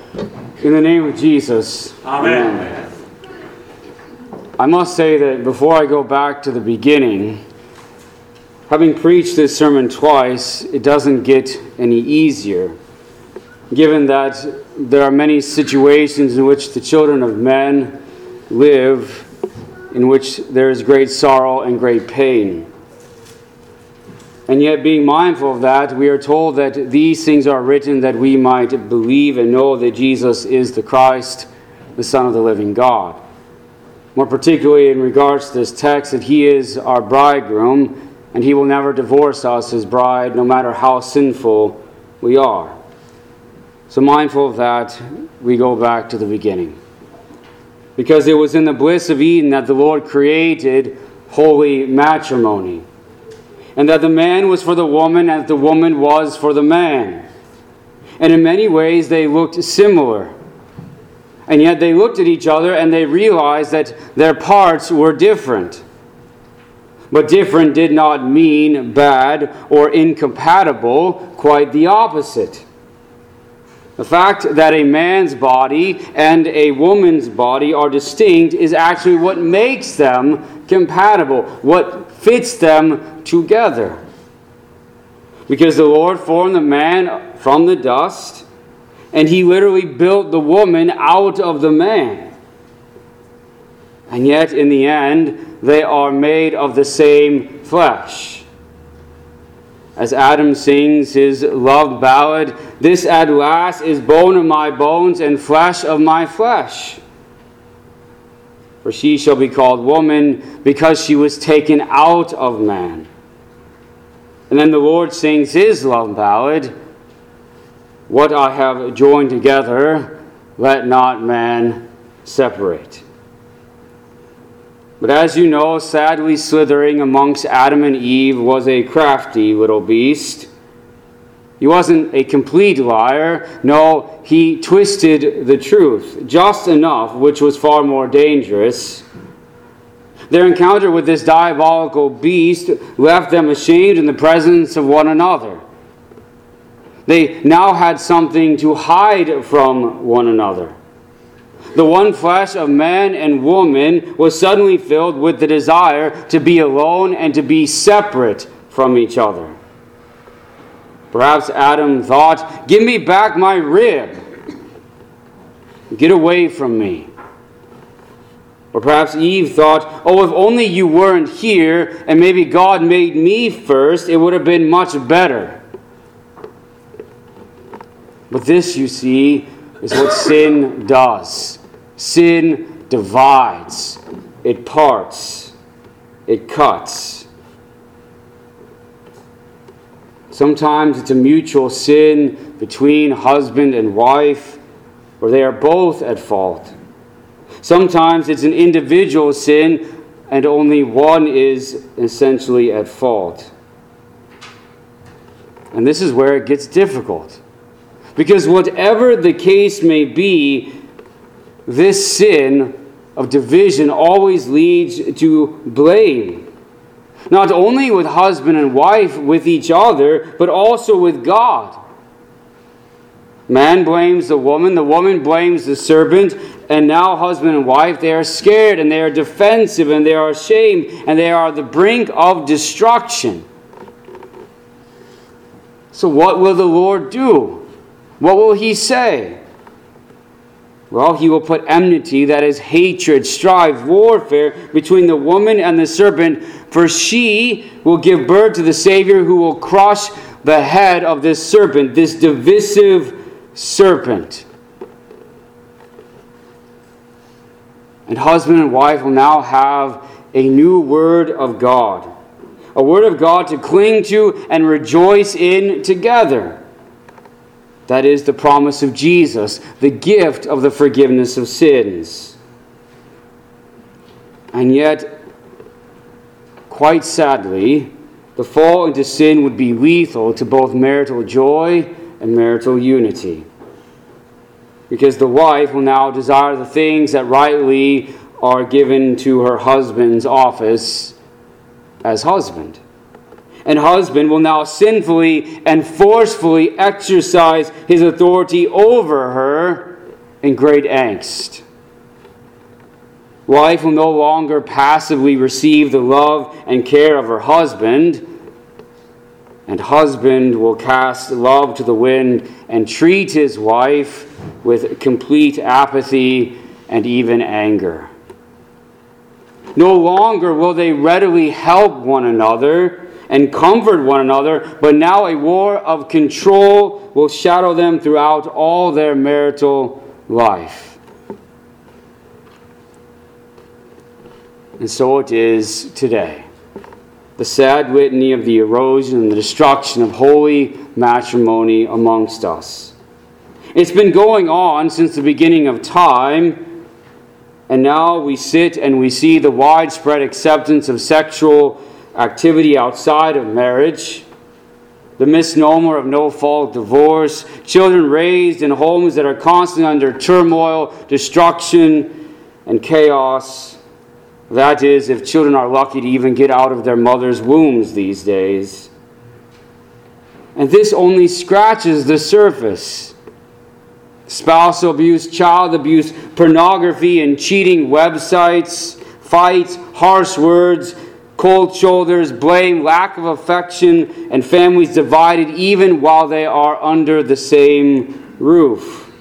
In the name of Jesus. Amen. I must say that before I go back to the beginning, having preached this sermon twice, it doesn't get any easier, given that there are many situations in which the children of men live, in which there is great sorrow and great pain. And yet, being mindful of that, we are told that these things are written that we might believe and know that Jesus is the Christ, the Son of the living God. More particularly in regards to this text, that He is our bridegroom, and He will never divorce us, His bride, no matter how sinful we are. So mindful of that, we go back to the beginning. Because it was in the bliss of Eden that the Lord created holy matrimony. And that the man was for the woman as the woman was for the man. And in many ways they looked similar. And yet they looked at each other and they realized that their parts were different. But different did not mean bad or incompatible, quite the opposite. The fact that a man's body and a woman's body are distinct is actually what makes them compatible, what fits them together. Because the Lord formed the man from the dust, and He literally built the woman out of the man. And yet, in the end, they are made of the same flesh. As Adam sings his love ballad, "This at last is bone of my bones and flesh of my flesh. For she shall be called woman, because she was taken out of man." And then the Lord sings His love ballad, "What I have joined together, let not man separate." But as you know, sadly slithering amongst Adam and Eve was a crafty little beast. He wasn't a complete liar. No, he twisted the truth, just enough, which was far more dangerous. Their encounter with this diabolical beast left them ashamed in the presence of one another. They now had something to hide from one another. The one flesh of man and woman was suddenly filled with the desire to be alone and to be separate from each other. Perhaps Adam thought, "Give me back my rib. Get away from me." Or perhaps Eve thought, "Oh, if only you weren't here and maybe God made me first, it would have been much better." But this, you see, is what sin does. Sin divides. It parts. It cuts. Sometimes it's a mutual sin between husband and wife, where they are both at fault. Sometimes it's an individual sin, and only one is essentially at fault. And this is where it gets difficult. Because whatever the case may be, this sin of division always leads to blame. Not only with husband and wife, with each other, but also with God. Man blames the woman blames the serpent, and now husband and wife, they are scared and they are defensive and they are ashamed and they are at the brink of destruction. So what will the Lord do? What will He say? Well, He will put enmity, that is hatred, strife, warfare, between the woman and the serpent, for she will give birth to the Savior who will crush the head of this serpent, this divisive serpent. And husband and wife will now have a new word of God. A word of God to cling to and rejoice in together. That is the promise of Jesus, the gift of the forgiveness of sins. And yet, quite sadly, the fall into sin would be lethal to both marital joy and marital unity. Because the wife will now desire the things that rightly are given to her husband's office as husband. And husband will now sinfully and forcefully exercise his authority over her in great angst. Wife will no longer passively receive the love and care of her husband, and husband will cast love to the wind and treat his wife with complete apathy and even anger. No longer will they readily help one another and comfort one another, but now a war of control will shadow them throughout all their marital life. And so it is today. The sad litany of the erosion and the destruction of holy matrimony amongst us. It's been going on since the beginning of time, and now we sit and we see the widespread acceptance of sexual activity outside of marriage, the misnomer of no-fault divorce, children raised in homes that are constantly under turmoil, destruction, and chaos. That is, if children are lucky to even get out of their mother's wombs these days. And this only scratches the surface. Spousal abuse, child abuse, pornography and cheating websites, fights, harsh words, cold shoulders, blame, lack of affection, and families divided even while they are under the same roof.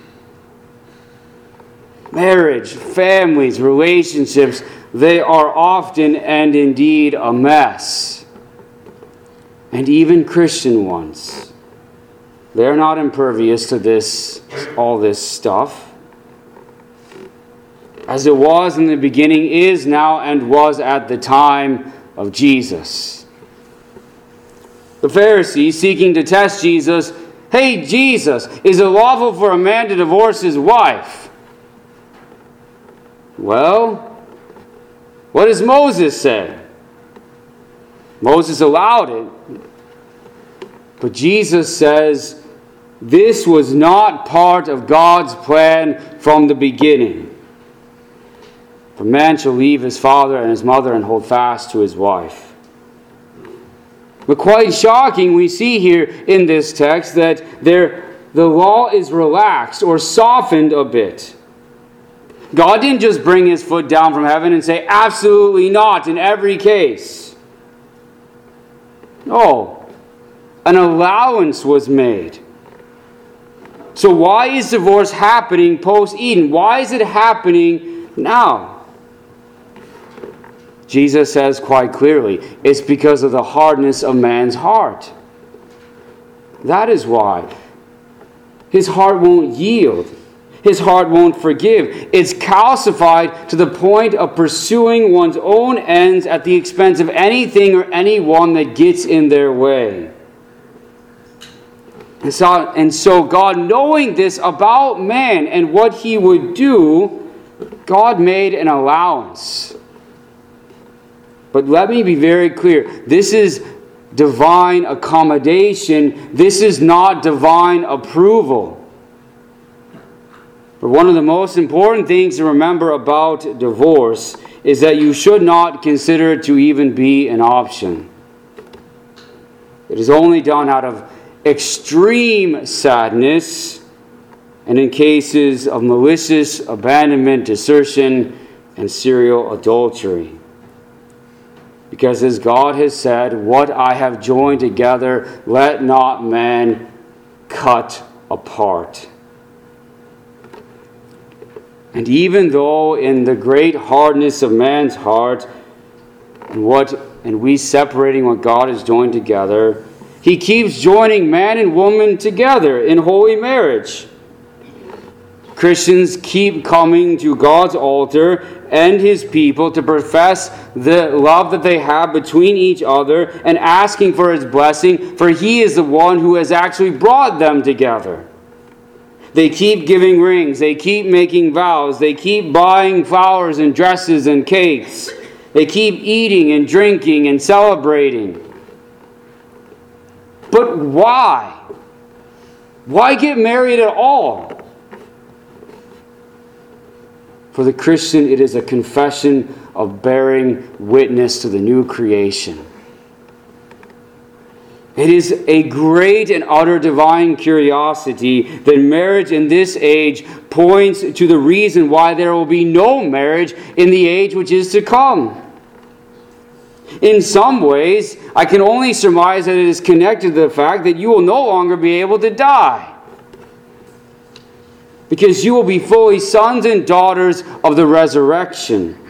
Marriage, families, relationships, they are often and indeed a mess. And even Christian ones. They're not impervious to all this stuff. As it was in the beginning, is now, and was at the time of Jesus. The Pharisees, seeking to test Jesus, "Hey, Jesus, is it lawful for a man to divorce his wife?" Well, what does Moses say? Moses allowed it. But Jesus says this was not part of God's plan from the beginning. For man shall leave his father and his mother and hold fast to his wife. But quite shocking, we see here in this text that the law is relaxed or softened a bit. God didn't just bring his foot down from heaven and say, absolutely not in every case. No. An allowance was made. So why is divorce happening post-Eden? Why is it happening now? Jesus says quite clearly, it's because of the hardness of man's heart. That is why. His heart won't yield. His heart won't forgive. It's calcified to the point of pursuing one's own ends at the expense of anything or anyone that gets in their way. And so God, knowing this about man and what he would do, God made an allowance. But let me be very clear. This is divine accommodation. This is not divine approval. But one of the most important things to remember about divorce is that you should not consider it to even be an option. It is only done out of extreme sadness and in cases of malicious abandonment, desertion, and serial adultery. Because as God has said, what I have joined together, let not man cut apart. And even though in the great hardness of man's heart and we separating what God has joined together, he keeps joining man and woman together in holy marriage. Christians keep coming to God's altar and his people to profess the love that they have between each other and asking for his blessing, for he is the one who has actually brought them together. They keep giving rings. They keep making vows. They keep buying flowers and dresses and cakes. They keep eating and drinking and celebrating. But why? Why get married at all? For the Christian, it is a confession of bearing witness to the new creation. It is a great and utter divine curiosity that marriage in this age points to the reason why there will be no marriage in the age which is to come. In some ways, I can only surmise that it is connected to the fact that you will no longer be able to die, because you will be fully sons and daughters of the resurrection.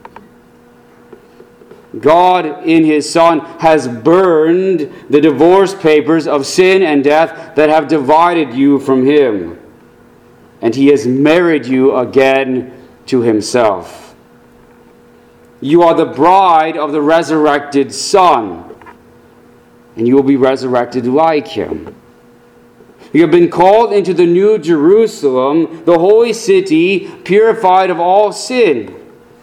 God, in His Son, has burned the divorce papers of sin and death that have divided you from Him, and He has married you again to Himself. You are the bride of the resurrected Son, and you will be resurrected like Him. You have been called into the New Jerusalem, the holy city, purified of all sin.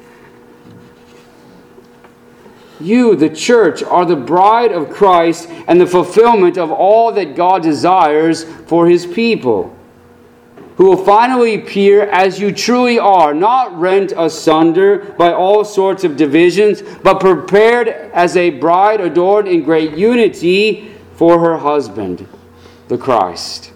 You, the church, are the bride of Christ and the fulfillment of all that God desires for His people, who will finally appear as you truly are, not rent asunder by all sorts of divisions, but prepared as a bride adorned in great unity for her husband, the Christ.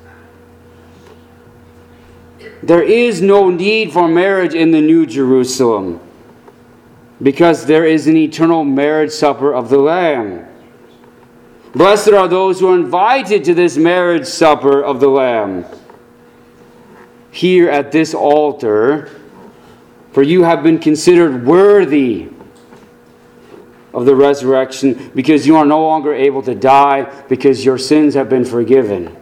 There is no need for marriage in the New Jerusalem, because there is an eternal marriage supper of the Lamb. Blessed are those who are invited to this marriage supper of the Lamb. Here at this altar, for you have been considered worthy of the resurrection, because you are no longer able to die, because your sins have been forgiven.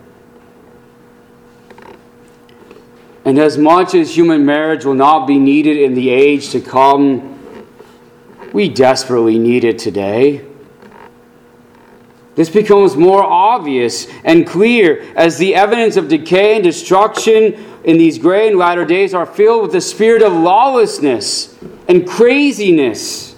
And as much as human marriage will not be needed in the age to come, we desperately need it today. This becomes more obvious and clear as the evidence of decay and destruction in these gray and latter days are filled with the spirit of lawlessness and craziness.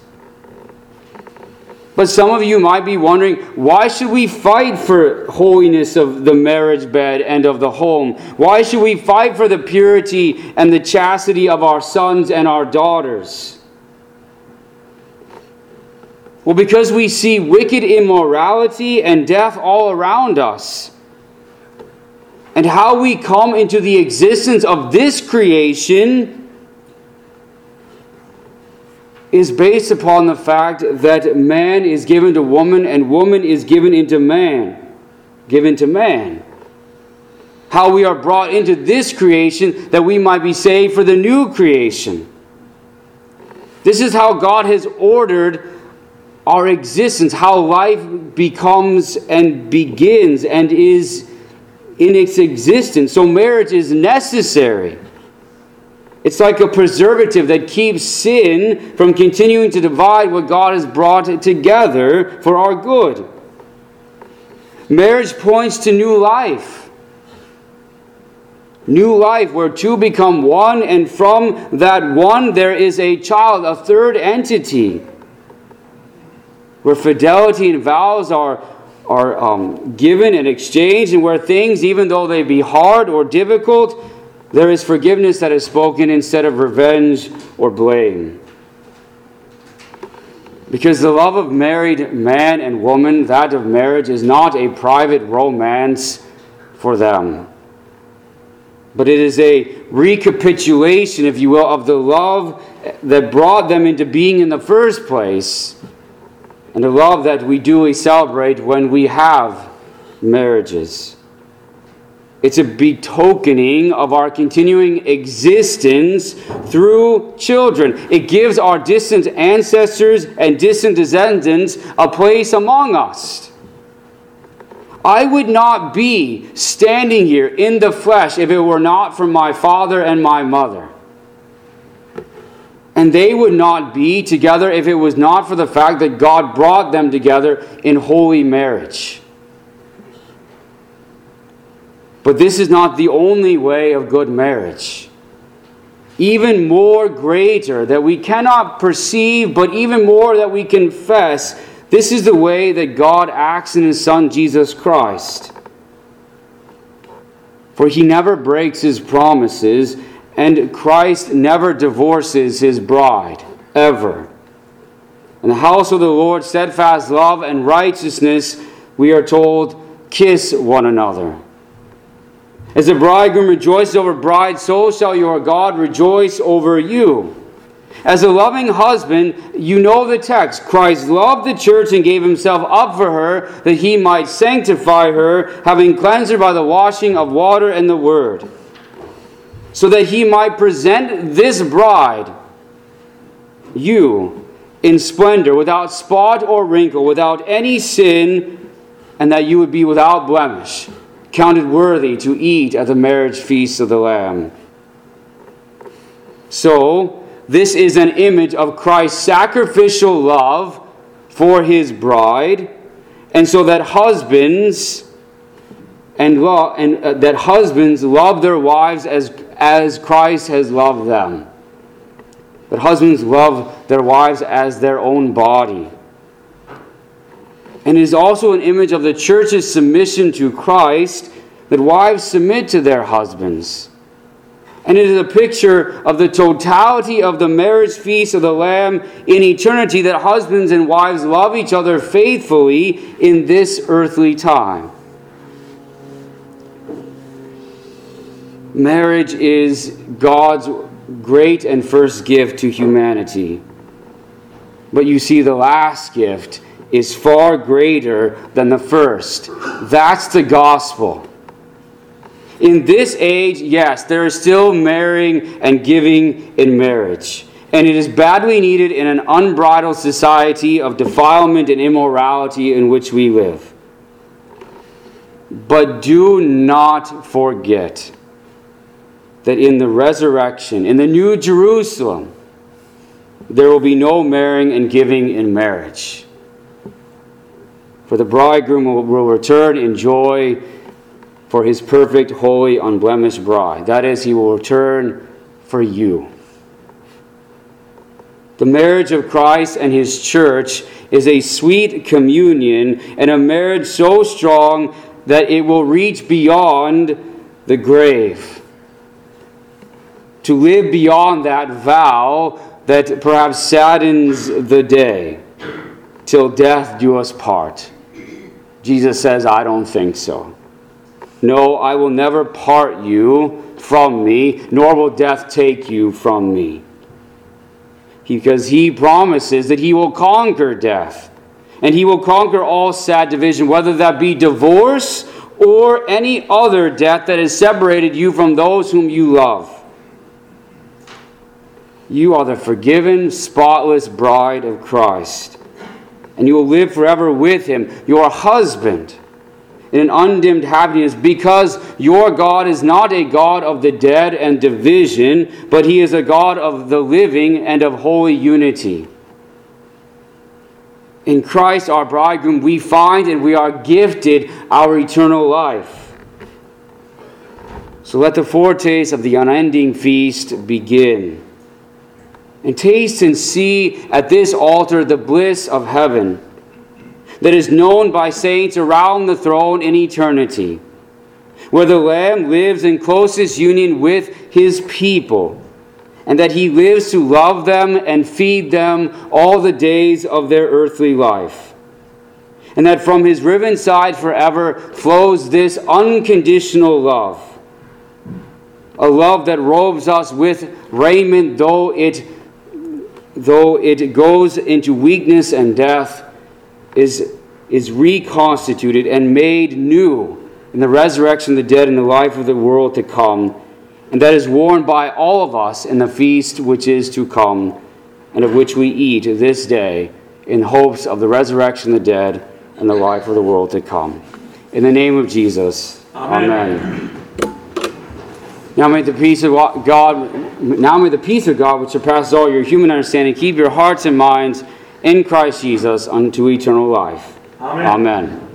But some of you might be wondering, why should we fight for holiness of the marriage bed and of the home? Why should we fight for the purity and the chastity of our sons and our daughters? Well, because we see wicked immorality and death all around us. And how we come into the existence of this creation is based upon the fact that man is given to woman and woman is given to man. How we are brought into this creation that we might be saved for the new creation. This is how God has ordered our existence, how life becomes and begins and is in its existence. So marriage is necessary. It's like a preservative that keeps sin from continuing to divide what God has brought together for our good. Marriage points to new life. New life where two become one, and from that one there is a child, a third entity, where fidelity and vows are given and exchanged, and where things, even though they be hard or difficult, there is forgiveness that is spoken instead of revenge or blame. Because the love of married man and woman, that of marriage, is not a private romance for them, but it is a recapitulation, if you will, of the love that brought them into being in the first place, and the love that we duly celebrate when we have marriages. It's a betokening of our continuing existence through children. It gives our distant ancestors and distant descendants a place among us. I would not be standing here in the flesh if it were not for my father and my mother. And they would not be together if it was not for the fact that God brought them together in holy marriage. But this is not the only way of good marriage. Even more greater that we cannot perceive, but even more that we confess, this is the way that God acts in His Son, Jesus Christ. For He never breaks His promises, and Christ never divorces His bride, ever. In the house of the Lord, steadfast love and righteousness we are told, kiss one another. As the bridegroom rejoices over bride, so shall your God rejoice over you. As a loving husband, you know the text. Christ loved the church and gave himself up for her, that he might sanctify her, having cleansed her by the washing of water and the word, so that he might present this bride, you, in splendor, without spot or wrinkle, without any sin, and that you would be without blemish, counted worthy to eat at the marriage feast of the Lamb. So, this is an image of Christ's sacrificial love for his bride, and so that husbands love their wives as Christ has loved them. That husbands love their wives as their own body. And it is also an image of the church's submission to Christ, that wives submit to their husbands. And it is a picture of the totality of the marriage feast of the Lamb in eternity, that husbands and wives love each other faithfully in this earthly time. Marriage is God's great and first gift to humanity. But you see, the last gift is far greater than the first. That's the gospel. In this age, yes, there is still marrying and giving in marriage. And it is badly needed in an unbridled society of defilement and immorality in which we live. But do not forget that in the resurrection, in the New Jerusalem, there will be no marrying and giving in marriage. For the bridegroom will return in joy for his perfect, holy, unblemished bride. That is, he will return for you. The marriage of Christ and his church is a sweet communion, and a marriage so strong that it will reach beyond the grave. To live beyond that vow that perhaps saddens the day, till death do us part. Jesus says, I don't think so. No, I will never part you from me, nor will death take you from me. Because he promises that he will conquer death. And he will conquer all sad division, whether that be divorce or any other death that has separated you from those whom you love. You are the forgiven, spotless bride of Christ. And you will live forever with him, your husband, in an undimmed happiness, because your God is not a God of the dead and division, but he is a God of the living and of holy unity. In Christ, our bridegroom, we find and we are gifted our eternal life. So let the foretaste of the unending feast begin. And taste and see at this altar the bliss of heaven, that is known by saints around the throne in eternity, where the Lamb lives in closest union with his people, and that he lives to love them and feed them all the days of their earthly life. And that from his riven side forever flows this unconditional love, a love that robes us with raiment, though it goes into weakness and death, is reconstituted and made new in the resurrection of the dead and the life of the world to come, and that is worn by all of us in the feast which is to come, and of which we eat this day in hopes of the resurrection of the dead and the life of the world to come. In the name of Jesus, amen. Now may the peace of God, which surpasses all your human understanding, keep your hearts and minds in Christ Jesus unto eternal life. Amen. Amen.